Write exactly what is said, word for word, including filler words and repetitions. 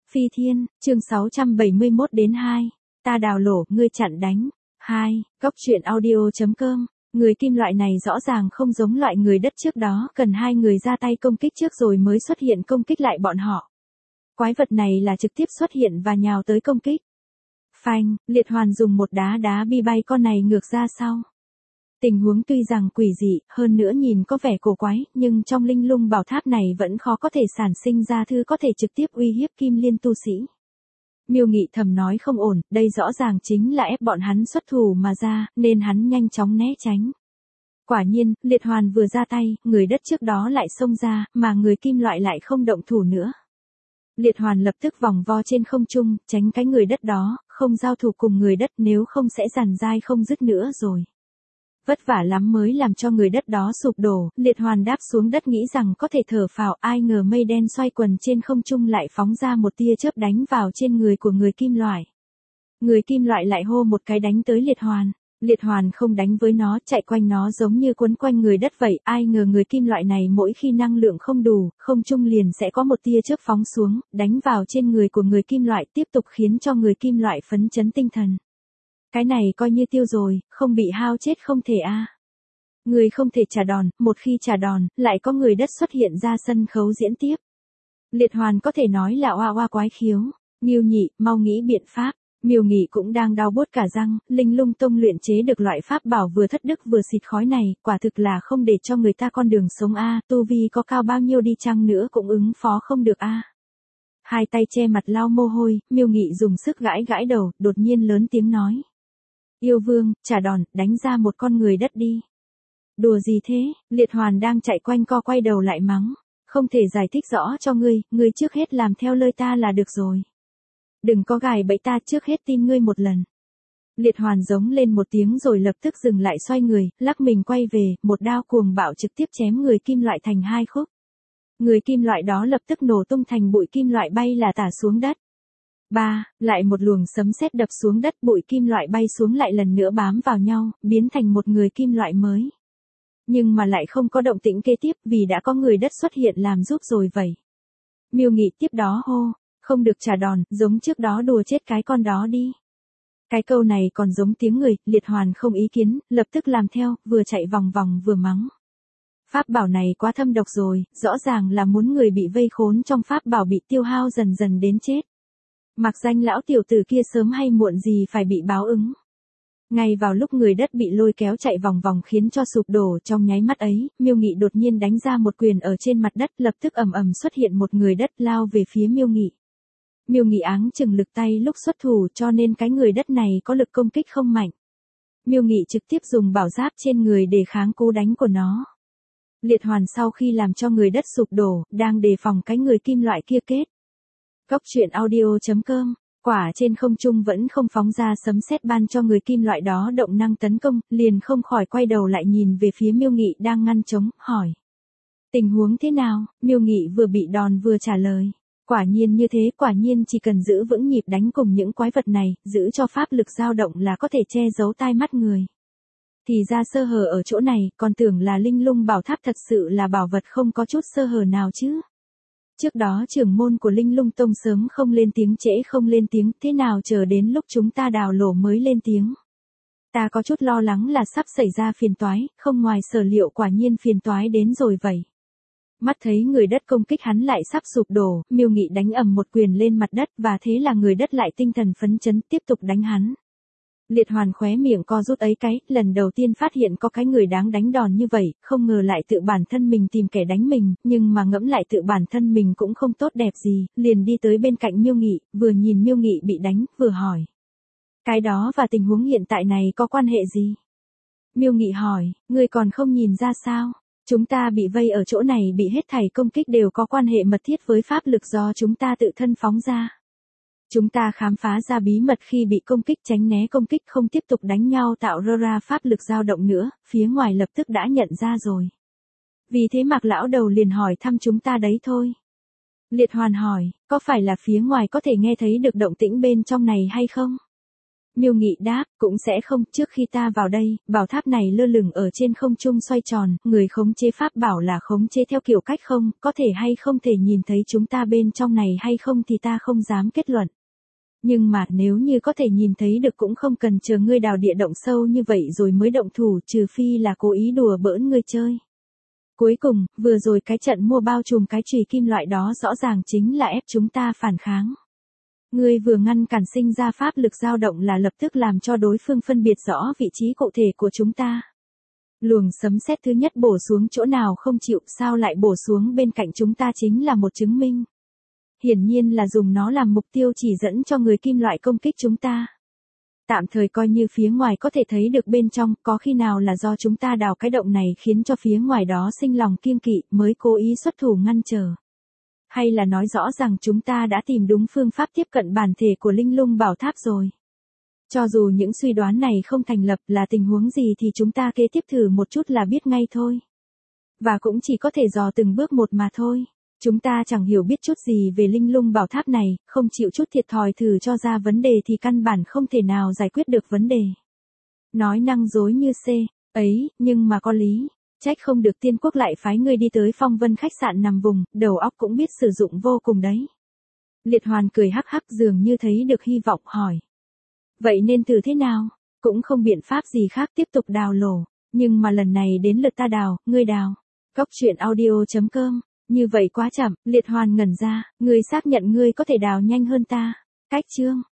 Phi Thiên, chương sáu trăm bảy mươi mốt đến hai. Ta đào lỗ, ngươi chặn đánh. hai. Góc truyện audio.com. Người kim loại này rõ ràng không giống loại người đất trước đó, cần hai người ra tay công kích trước rồi mới xuất hiện công kích lại bọn họ. Quái vật này là trực tiếp xuất hiện và nhào tới công kích. Phanh, Liệt Hoàn dùng một đá đá bi bay con này ngược ra sau. Tình huống tuy rằng quỷ dị, hơn nữa nhìn có vẻ cổ quái, nhưng trong linh lung bảo tháp này vẫn khó có thể sản sinh ra thứ có thể trực tiếp uy hiếp kim liên tu sĩ. Miêu Nghị thầm nói không ổn, đây rõ ràng chính là ép bọn hắn xuất thủ mà ra, nên hắn nhanh chóng né tránh. Quả nhiên, Liệt Hoàn vừa ra tay, người đất trước đó lại xông ra, mà người kim loại lại không động thủ nữa. Liệt Hoàn lập tức vòng vo trên không trung, tránh cái người đất đó, không giao thủ cùng người đất nếu không sẽ giằng dai không dứt nữa rồi. Vất vả lắm mới làm cho người đất đó sụp đổ, Liệt Hoàn đáp xuống đất nghĩ rằng có thể thở phào, ai ngờ mây đen xoay quần trên không trung lại phóng ra một tia chớp đánh vào trên người của người kim loại. Người kim loại lại hô một cái đánh tới Liệt Hoàn. Liệt Hoàn không đánh với nó, chạy quanh nó giống như quấn quanh người đất vậy, ai ngờ người kim loại này mỗi khi năng lượng không đủ, không trung liền sẽ có một tia chớp phóng xuống, đánh vào trên người của người kim loại tiếp tục khiến cho người kim loại phấn chấn tinh thần. Cái này coi như tiêu rồi, không bị hao chết không thể a. À. Người không thể trả đòn, một khi trả đòn, lại có người đất xuất hiện ra sân khấu diễn tiếp. Liệt Hoàn có thể nói là oa oa quái khiếu. Miêu Nhị, mau nghĩ biện pháp. Miêu Nghị cũng đang đau buốt cả răng, Linh Lung Tông luyện chế được loại pháp bảo vừa thất đức vừa xịt khói này, quả thực là không để cho người ta con đường sống a, à, tu vi có cao bao nhiêu đi chăng nữa cũng ứng phó không được a. À. Hai tay che mặt lau mồ hôi, Miêu Nghị dùng sức gãi gãi đầu, đột nhiên lớn tiếng nói. Yêu vương, trả đòn, đánh ra một con người đất đi. Đùa gì thế, Liệt Hoàn đang chạy quanh co quay đầu lại mắng. Không thể giải thích rõ cho ngươi, ngươi trước hết làm theo lời ta là được rồi. Đừng có gài bẫy ta, trước hết tin ngươi một lần. Liệt Hoàn giống lên một tiếng rồi lập tức dừng lại xoay người, lắc mình quay về, một đao cuồng bạo trực tiếp chém người kim loại thành hai khúc. Người kim loại đó lập tức nổ tung thành bụi kim loại bay là tả xuống đất. Ba, lại một luồng sấm sét đập xuống đất, bụi kim loại bay xuống lại lần nữa bám vào nhau, biến thành một người kim loại mới. Nhưng mà lại không có động tĩnh kế tiếp vì đã có người đất xuất hiện làm giúp rồi vậy. Miêu Nghị tiếp đó hô, không được trả đòn, giống trước đó đùa chết cái con đó đi. Cái câu này còn giống tiếng người, Liệt Hoàn không ý kiến, lập tức làm theo, vừa chạy vòng vòng vừa mắng. Pháp bảo này quá thâm độc rồi, rõ ràng là muốn người bị vây khốn trong pháp bảo bị tiêu hao dần dần đến chết. Mặc danh lão tiểu tử kia sớm hay muộn gì phải bị báo ứng. Ngay vào lúc người đất bị lôi kéo chạy vòng vòng khiến cho sụp đổ trong nháy mắt ấy, Miêu Nghị đột nhiên đánh ra một quyền ở trên mặt đất, lập tức ầm ầm xuất hiện một người đất lao về phía Miêu Nghị. Miêu Nghị áng chừng lực tay lúc xuất thủ cho nên cái người đất này có lực công kích không mạnh. Miêu Nghị trực tiếp dùng bảo giáp trên người để kháng cú đánh của nó. Liệt Hoàn sau khi làm cho người đất sụp đổ, đang đề phòng cái người kim loại kia kết. Góc truyện audio.com. Quả trên không trung vẫn không phóng ra sấm sét ban cho người kim loại đó động năng tấn công, liền không khỏi quay đầu lại nhìn về phía Miêu Nghị đang ngăn trống, hỏi. Tình huống thế nào? Miêu Nghị vừa bị đòn vừa trả lời. Quả nhiên như thế, quả nhiên chỉ cần giữ vững nhịp đánh cùng những quái vật này, giữ cho pháp lực dao động là có thể che giấu tai mắt người. Thì ra sơ hở ở chỗ này, còn tưởng là linh lung bảo tháp thật sự là bảo vật không có chút sơ hở nào chứ. Trước đó trưởng môn của Linh Lung Tông sớm không lên tiếng trễ không lên tiếng, thế nào chờ đến lúc chúng ta đào lỗ mới lên tiếng. Ta có chút lo lắng là sắp xảy ra phiền toái, không ngoài sở liệu quả nhiên phiền toái đến rồi vậy. Mắt thấy người đất công kích hắn lại sắp sụp đổ, Miêu Nghị đánh ầm một quyền lên mặt đất và thế là người đất lại tinh thần phấn chấn tiếp tục đánh hắn. Liệt Hoàn khóe miệng co rút ấy cái, lần đầu tiên phát hiện có cái người đáng đánh đòn như vậy, không ngờ lại tự bản thân mình tìm kẻ đánh mình, nhưng mà ngẫm lại tự bản thân mình cũng không tốt đẹp gì, liền đi tới bên cạnh Miêu Nghị, vừa nhìn Miêu Nghị bị đánh, vừa hỏi. Cái đó và tình huống hiện tại này có quan hệ gì? Miêu Nghị hỏi, ngươi còn không nhìn ra sao? Chúng ta bị vây ở chỗ này bị hết thảy công kích đều có quan hệ mật thiết với pháp lực do chúng ta tự thân phóng ra. Chúng ta khám phá ra bí mật khi bị công kích tránh né công kích không tiếp tục đánh nhau tạo ra ra pháp lực dao động nữa, phía ngoài lập tức đã nhận ra rồi. Vì thế Mạc lão đầu liền hỏi thăm chúng ta đấy thôi. Liệt Hoàn hỏi, có phải là phía ngoài có thể nghe thấy được động tĩnh bên trong này hay không? Miêu Nghị đáp, cũng sẽ không, trước khi ta vào đây, bảo tháp này lơ lửng ở trên không trung xoay tròn, người khống chế pháp bảo là khống chế theo kiểu cách không, có thể hay không thể nhìn thấy chúng ta bên trong này hay không thì ta không dám kết luận. Nhưng mà nếu như có thể nhìn thấy được cũng không cần chờ ngươi đào địa động sâu như vậy rồi mới động thủ, trừ phi là cố ý đùa bỡn ngươi chơi. Cuối cùng, vừa rồi cái trận mua bao trùm cái chùy kim loại đó rõ ràng chính là ép chúng ta phản kháng. Ngươi vừa ngăn cản sinh ra pháp lực dao động là lập tức làm cho đối phương phân biệt rõ vị trí cụ thể của chúng ta. Luồng sấm sét thứ nhất bổ xuống chỗ nào không chịu, sao lại bổ xuống bên cạnh chúng ta chính là một chứng minh. Hiển nhiên là dùng nó làm mục tiêu chỉ dẫn cho người kim loại công kích chúng ta. Tạm thời coi như phía ngoài có thể thấy được bên trong, có khi nào là do chúng ta đào cái động này khiến cho phía ngoài đó sinh lòng kiêng kỵ mới cố ý xuất thủ ngăn trở. Hay là nói rõ rằng chúng ta đã tìm đúng phương pháp tiếp cận bản thể của linh lung bảo tháp rồi. Cho dù những suy đoán này không thành lập là tình huống gì thì chúng ta kế tiếp thử một chút là biết ngay thôi. Và cũng chỉ có thể dò từng bước một mà thôi. Chúng ta chẳng hiểu biết chút gì về linh lung bảo tháp này, không chịu chút thiệt thòi thử cho ra vấn đề thì căn bản không thể nào giải quyết được vấn đề. Nói năng dối như C, ấy, nhưng mà có lý. Trách không được Tiên Quốc lại phái ngươi đi tới Phong Vân khách sạn nằm vùng, đầu óc cũng biết sử dụng vô cùng đấy. Liệt Hoàn cười hắc hắc dường như thấy được hy vọng hỏi. Vậy nên thử thế nào? Cũng không biện pháp gì khác, tiếp tục đào lỗ. Nhưng mà lần này đến lượt ta đào, ngươi đào. Cóc truyện audio chấm com. Như vậy quá chậm, Liệt Hoàn ngẩn ra, ngươi xác nhận ngươi có thể đào nhanh hơn ta. Cách chương.